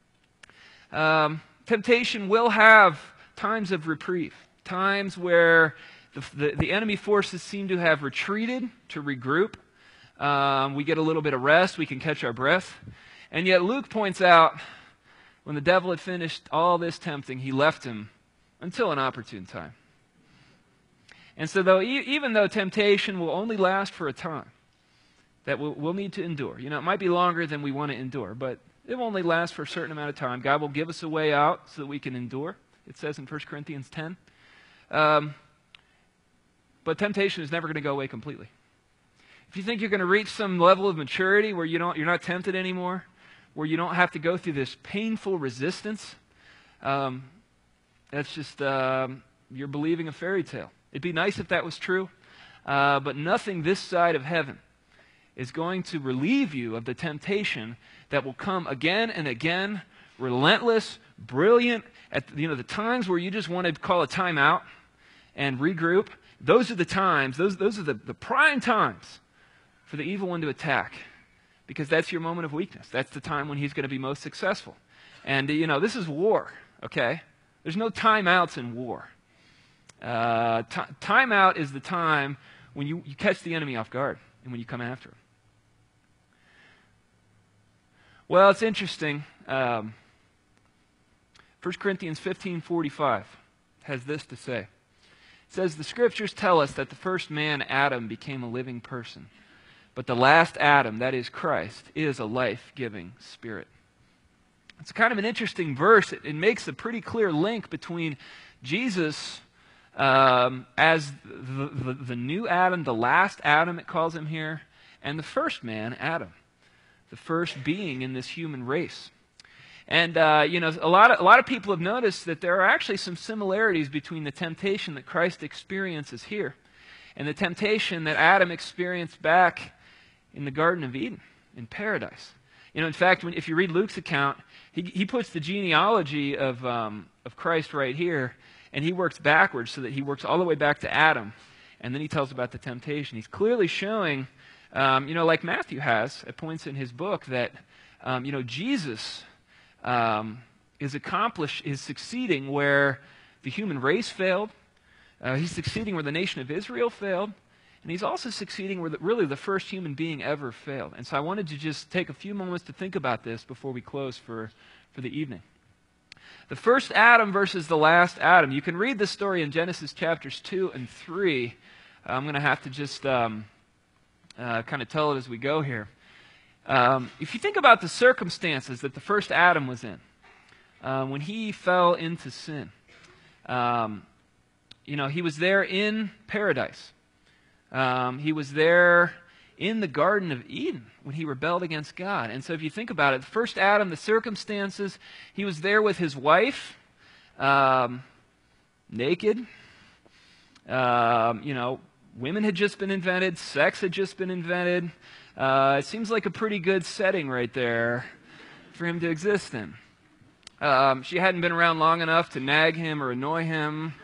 Um, temptation will have times of reprieve, times where the, the, the enemy forces seem to have retreated, to regroup. Um, we get a little bit of rest, we can catch our breath. And yet Luke points out, when the devil had finished all this tempting, he left him until an opportune time. And so though, e- even though temptation will only last for a time, that we'll, we'll need to endure. You know, it might be longer than we want to endure, but it will only last for a certain amount of time. God will give us a way out so that we can endure. It says in First Corinthians ten. Um, but temptation is never going to go away completely. If you think you're going to reach some level of maturity where you don't, you're not tempted anymore, where you don't have to go through this painful resistance, um, that's just, um, you're believing a fairy tale. It'd be nice if that was true, uh, but nothing this side of heaven is going to relieve you of the temptation that will come again and again, relentless, brilliant, at you know the times where you just want to call a timeout and regroup. Those are the times, those, those are the, the prime times for the evil one to attack, because that's your moment of weakness. That's the time when he's going to be most successful. And, you know, this is war, okay? There's no timeouts in war. Uh, t- timeout is the time when you, you catch the enemy off guard and when you come after him. Well, it's interesting. Um, First Corinthians fifteen forty-five has this to say. It says, the Scriptures tell us that the first man, Adam, became a living person. But the last Adam, that is Christ, is a life-giving spirit. It's kind of an interesting verse. It, it makes a pretty clear link between Jesus um, as the, the, the new Adam, the last Adam, it calls him here, and the first man, Adam, the first being in this human race. And, uh, you know, a lot of, a lot of people have noticed that there are actually some similarities between the temptation that Christ experiences here and the temptation that Adam experienced back in the Garden of Eden, in paradise. You know, in fact, when, if you read Luke's account, he, he puts the genealogy of, um, of Christ right here, and he works backwards so that he works all the way back to Adam, and then he tells about the temptation. He's clearly showing, um, you know, like Matthew has at points in his book, that, um, you know, Jesus um, is accomplished, is succeeding where the human race failed. Uh, he's succeeding where the nation of Israel failed. And he's also succeeding where the, really the first human being ever failed. And so I wanted to just take a few moments to think about this before we close for, for the evening. The first Adam versus the last Adam. You can read this story in Genesis chapters two and three. I'm going to have to just um, uh, kind of tell it as we go here. Um, if you think about the circumstances that the first Adam was in, uh, when he fell into sin, um, you know, he was there in paradise. Um, he was there in the Garden of Eden when he rebelled against God. And so if you think about it, the first Adam, the circumstances, he was there with his wife, um, naked. Um, you know, women had just been invented. Sex had just been invented. Uh, it seems like a pretty good setting right there for him to exist in. Um, she hadn't been around long enough to nag him or annoy him.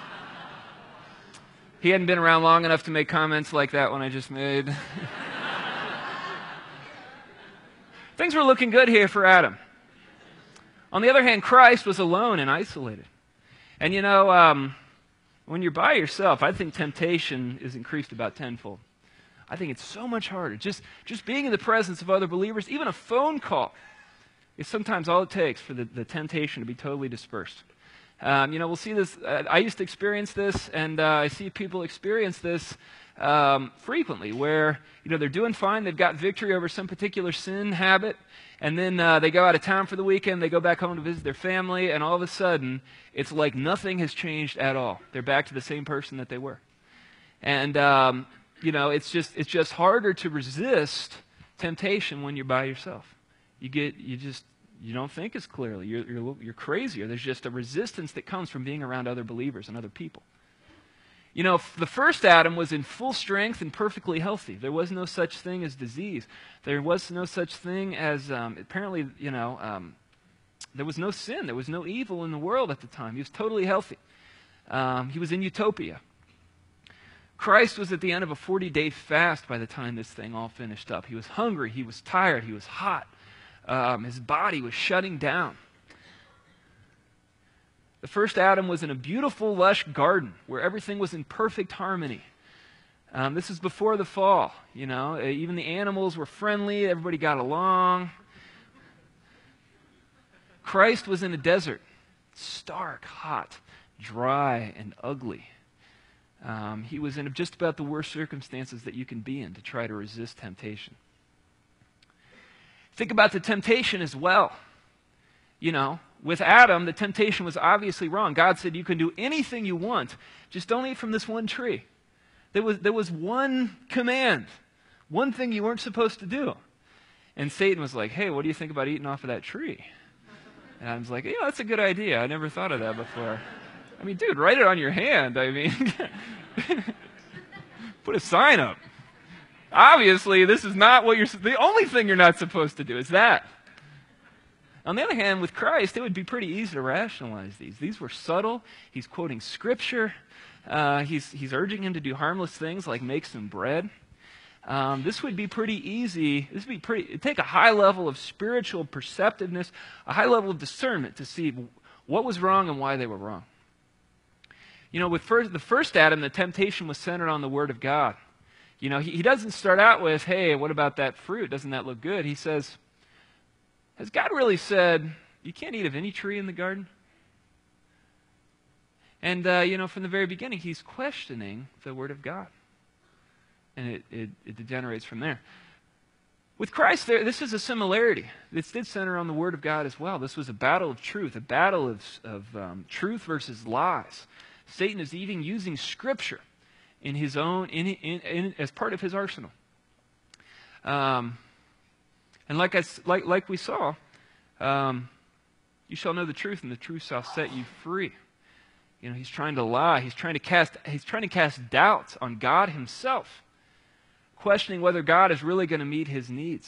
He hadn't been around long enough to make comments like that one I just made. Things were looking good here for Adam. On the other hand, Christ was alone and isolated. And you know, um, when you're by yourself, I think temptation is increased about tenfold. I think it's so much harder. Just, just being in the presence of other believers, even a phone call, is sometimes all it takes for the, the temptation to be totally dispersed. Um, you know, we'll see this. Uh, I used to experience this, and uh, I see people experience this um, frequently, where you know they're doing fine, they've got victory over some particular sin habit, and then uh, they go out of town for the weekend, they go back home to visit their family, and all of a sudden, it's like nothing has changed at all. They're back to the same person that they were, and um, you know, it's just it's just harder to resist temptation when you're by yourself. You get you just. You don't think as clearly. You're, you're, you're crazier. There's just a resistance that comes from being around other believers and other people. You know, the first Adam was in full strength and perfectly healthy. There was no such thing as disease. There was no such thing as, um, apparently, you know, um, there was no sin. There was no evil in the world at the time. He was totally healthy. Um, he was in utopia. Christ was at the end of a forty-day fast by the time this thing all finished up. He was hungry. He was tired. He was hot. Um, his body was shutting down. The first Adam was in a beautiful, lush garden where everything was in perfect harmony. Um, this is before the fall, you know. Even the animals were friendly. Everybody got along. Christ was in a desert, stark, hot, dry, and ugly. Um, he was in just about the worst circumstances that you can be in to try to resist temptation. Think about the temptation as well. You know, with Adam, the temptation was obviously wrong. God said, you can do anything you want, just don't eat from this one tree. There was, there was one command, one thing you weren't supposed to do. And Satan was like, hey, what do you think about eating off of that tree? And I was like, yeah, that's a good idea. I never thought of that before. I mean, dude, write it on your hand. I mean, put a sign up. Obviously, this is not what you're, the only thing you're not supposed to do is that. On the other hand, with Christ, it would be pretty easy to rationalize these. These were subtle. He's quoting Scripture. Uh, he's, he's urging him to do harmless things like make some bread. Um, this would be pretty easy. This would be pretty. It'd take a high level of spiritual perceptiveness, a high level of discernment to see what was wrong and why they were wrong. You know, with first, the first Adam, the temptation was centered on the Word of God. You know, he, he doesn't start out with, hey, what about that fruit? Doesn't that look good? He says, has God really said, you can't eat of any tree in the garden? And, uh, you know, from the very beginning, he's questioning the Word of God. And it, it, it degenerates from there. With Christ, there, this is a similarity. This did center on the Word of God as well. This was a battle of truth, a battle of, of um, truth versus lies. Satan is even using Scripture in his own, in, in, in, as part of his arsenal. Um, and like, I, like, like we saw, um, you shall know the truth, and the truth shall set you free. You know, he's trying to lie. He's trying to cast, he's trying to cast doubts on God himself, questioning whether God is really going to meet his needs.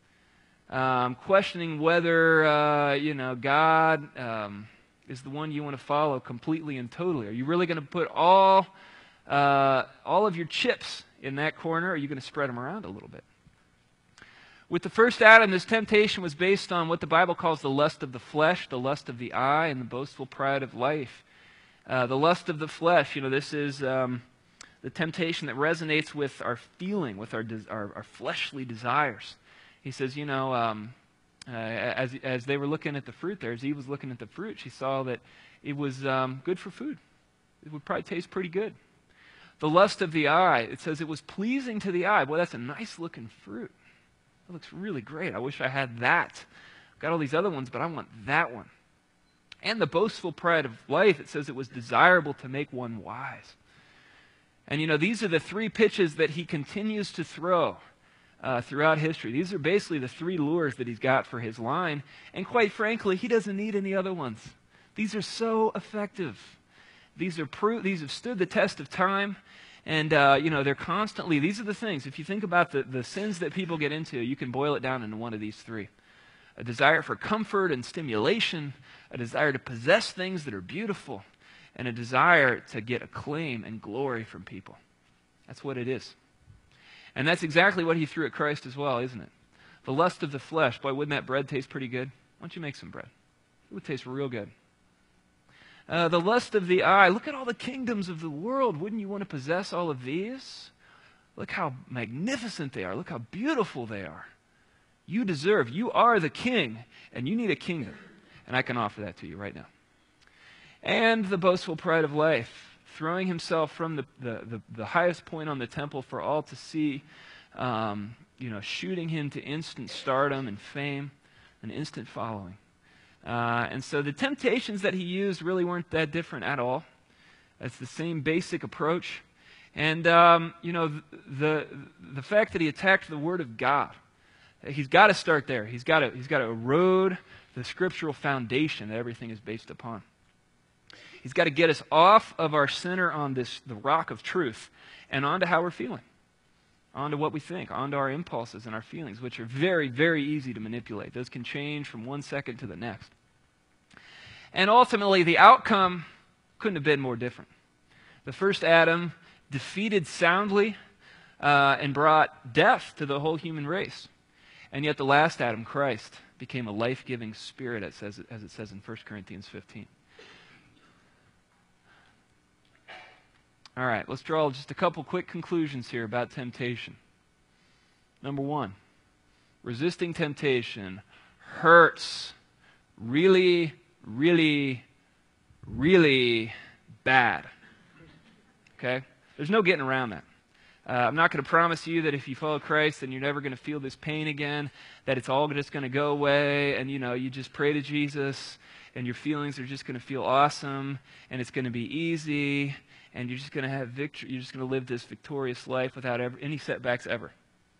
Um, questioning whether, uh, you know, God um, is the one you want to follow completely and totally. Are you really going to put all, uh, all of your chips in that corner, or are you going to spread them around a little bit? With the first Adam, this temptation was based on what the Bible calls the lust of the flesh, the lust of the eye, and the boastful pride of life. Uh, the lust of the flesh, you know, this is um, the temptation that resonates with our feeling, with our, des- our, our fleshly desires. He says, you know, um, uh, as, as they were looking at the fruit there, as Eve was looking at the fruit, she saw that it was um, good for food. It would probably taste pretty good. The lust of the eye, it says it was pleasing to the eye. Boy, that's a nice looking fruit. It looks really great. I wish I had that. I've got all these other ones, but I want that one. And the boastful pride of life, it says it was desirable to make one wise. And you know, these are the three pitches that he continues to throw uh, throughout history. These are basically the three lures that he's got for his line. And quite frankly, he doesn't need any other ones. These are so effective. These are pro- These have stood the test of time. And, uh, you know, they're constantly, these are the things. If you think about the, the sins that people get into, you can boil it down into one of these three. A desire for comfort and stimulation, a desire to possess things that are beautiful, and a desire to get acclaim and glory from people. That's what it is. And that's exactly what he threw at Christ as well, isn't it? The lust of the flesh. Boy, wouldn't that bread taste pretty good? Why don't you make some bread? It would taste real good. Uh, the lust of the eye. Look at all the kingdoms of the world. Wouldn't you want to possess all of these? Look how magnificent they are. Look how beautiful they are. You deserve, you are the king, and you need a kingdom. And I can offer that to you right now. And the boastful pride of life, throwing himself from the, the, the, the highest point on the temple for all to see, um, you know, shooting him to instant stardom and fame, and instant following. Uh, and so the temptations that he used really weren't that different at all. It's the same basic approach. And, um, you know, the, the, the fact that he attacked the Word of God, he's got to start there. He's got to, he's got to erode the scriptural foundation that everything is based upon. He's got to get us off of our center on this, the rock of truth, and onto how we're feeling, onto what we think, onto our impulses and our feelings, which are very, very easy to manipulate. Those can change from one second to the next. And ultimately, the outcome couldn't have been more different. The first Adam defeated soundly uh, and brought death to the whole human race. And yet the last Adam, Christ, became a life-giving spirit, as it says, as it says in First Corinthians fifteen. All right, let's draw just a couple quick conclusions here about temptation. Number one, resisting temptation hurts really, really, really bad. Okay? There's no getting around that. Uh, I'm not going to promise you that if you follow Christ, then you're never going to feel this pain again, that it's all just going to go away, and you know, you just pray to Jesus, and your feelings are just going to feel awesome, and it's going to be easy, and you're just going to have victory. You're just going to live this victorious life without ever, any setbacks ever.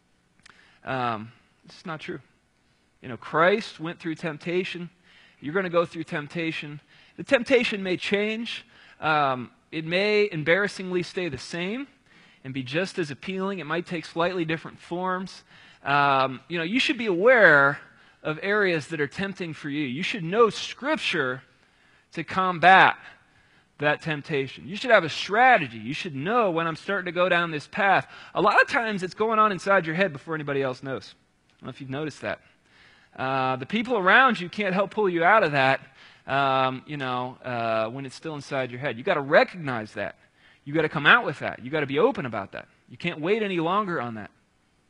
Um, it's not true. You know, Christ went through temptation. You're going to go through temptation. The temptation may change. Um, it may embarrassingly stay the same and be just as appealing. It might take slightly different forms. Um, you know, you should be aware of areas that are tempting for you. You should know Scripture to combat that temptation. You should have a strategy. You should know when I'm starting to go down this path. A lot of times it's going on inside your head before anybody else knows. I don't know if you've noticed that. Uh, the people around you can't help pull you out of that, um, you know, uh, when it's still inside your head. You've got to recognize that. You've got to come out with that. You've got to be open about that. You can't wait any longer on that.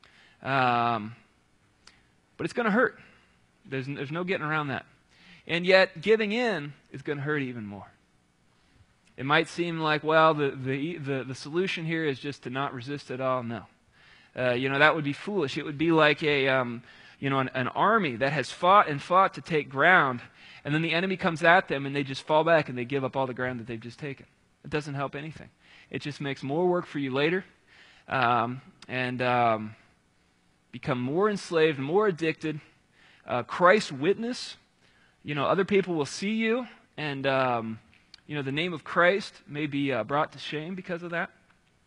Um, but it's going to hurt. There's, there's no getting around that. And yet, giving in is going to hurt even more. It might seem like, well, the, the, the, the solution here is just to not resist at all. No. Uh, you know, that would be foolish. It would be like a, um, you know, an, an army that has fought and fought to take ground, and then the enemy comes at them, and they just fall back, and they give up all the ground that they've just taken. It doesn't help anything. It just makes more work for you later, um, and um, become more enslaved, more addicted. Uh, Christ's witness, you know, other people will see you, and, um, you know, the name of Christ may be uh, brought to shame because of that.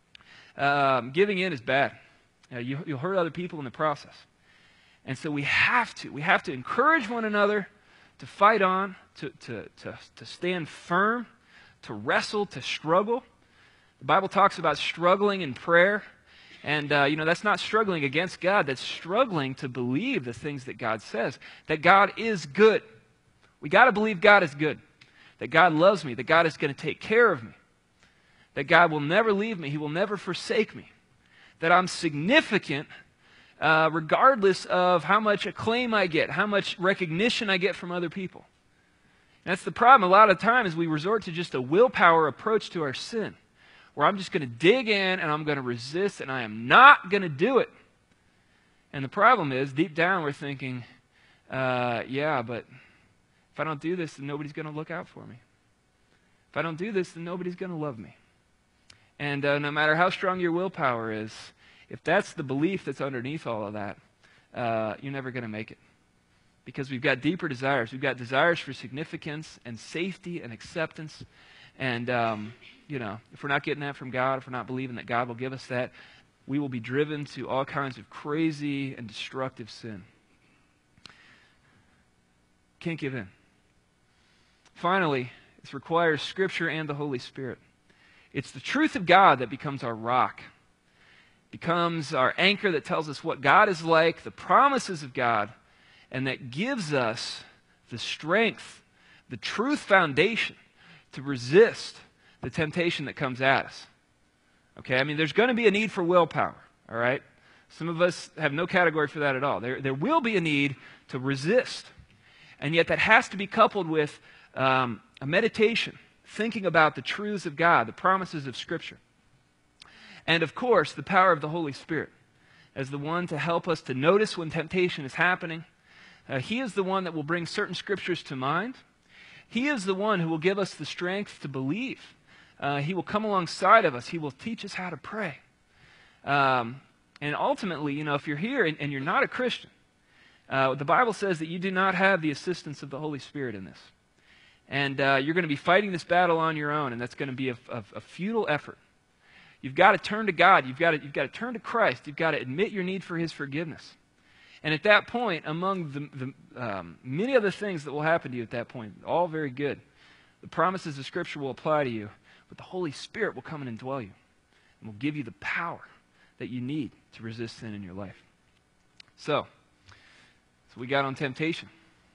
Um, giving in is bad. Uh, you, you'll hurt other people in the process. And so we have to, we have to encourage one another to fight on, to, to, to, to stand firm, to wrestle, to struggle. The Bible talks about struggling in prayer. And, uh, you know, that's not struggling against God. That's struggling to believe the things that God says. That God is good. We got to believe God is good. That God loves me. That God is going to take care of me. That God will never leave me. He will never forsake me. That I'm significant uh, regardless of how much acclaim I get, how much recognition I get from other people. And that's the problem. A lot of times we resort to just a willpower approach to our sin, where I'm just going to dig in and I'm going to resist and I am not going to do it. And the problem is, deep down we're thinking, uh, yeah, but if I don't do this, then nobody's going to look out for me. If I don't do this, then nobody's going to love me. And uh, no matter how strong your willpower is, if that's the belief that's underneath all of that, uh, you're never going to make it. Because we've got deeper desires. We've got desires for significance and safety and acceptance. And, um, you know, if we're not getting that from God, if we're not believing that God will give us that, we will be driven to all kinds of crazy and destructive sin. Can't give in. Finally, it requires Scripture and the Holy Spirit. It's the truth of God that becomes our rock, becomes our anchor that tells us what God is like, the promises of God, and that gives us the strength, the truth foundation to resist the temptation that comes at us. Okay, I mean, there's going to be a need for willpower, all right? Some of us have no category for that at all. There, there will be a need to resist, and yet that has to be coupled with um, a meditation, thinking about the truths of God, the promises of Scripture. And of course, the power of the Holy Spirit as the one to help us to notice when temptation is happening. Uh, he is the one that will bring certain Scriptures to mind. He is the one who will give us the strength to believe. Uh, he will come alongside of us. He will teach us how to pray. Um, and ultimately, you know, if you're here and, and you're not a Christian, uh, the Bible says that you do not have the assistance of the Holy Spirit in this. And uh, you're going to be fighting this battle on your own, and that's going to be a, a, a futile effort. You've got to turn to God. You've got to, you've got to turn to Christ. You've got to admit your need for His forgiveness. And at that point, among the, the um, many other things that will happen to you at that point, all very good, the promises of Scripture will apply to you, but the Holy Spirit will come and indwell you and will give you the power that you need to resist sin in your life. So, so we got on temptation.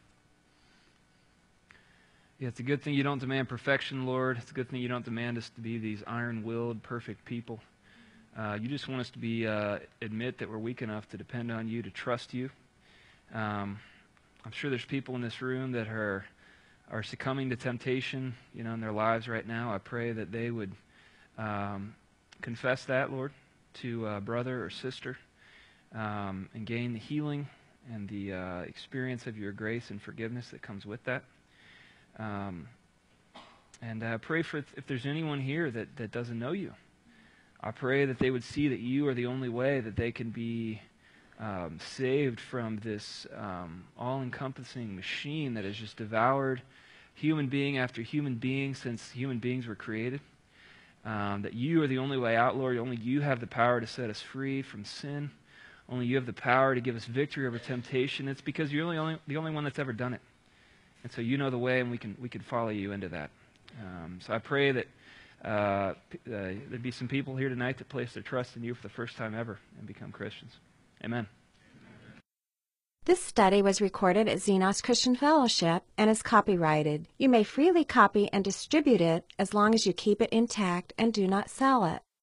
Yeah, it's a good thing you don't demand perfection, Lord. It's a good thing you don't demand us to be these iron-willed, perfect people. Uh, you just want us to be uh, admit that we're weak enough to depend on you, to trust you. Um, I'm sure there's people in this room that are are succumbing to temptation, you know, in their lives right now. I pray that they would um, confess that, Lord, to a brother or sister, um, and gain the healing and the uh, experience of your grace and forgiveness that comes with that. Um, and I pray for if there's anyone here that, that doesn't know you. I pray that they would see that you are the only way that they can be um, saved from this um, all-encompassing machine that has just devoured human being after human being since human beings were created. Um, that you are the only way out, Lord. Only you have the power to set us free from sin. Only you have the power to give us victory over temptation. It's because you're the only, the only one that's ever done it. And so you know the way, and we can we can follow you into that. Um, so I pray that uh, p- uh, there'd be some people here tonight that place their trust in you for the first time ever and become Christians. Amen. This study was recorded at Xenos Christian Fellowship and is copyrighted. You may freely copy and distribute it as long as you keep it intact and do not sell it.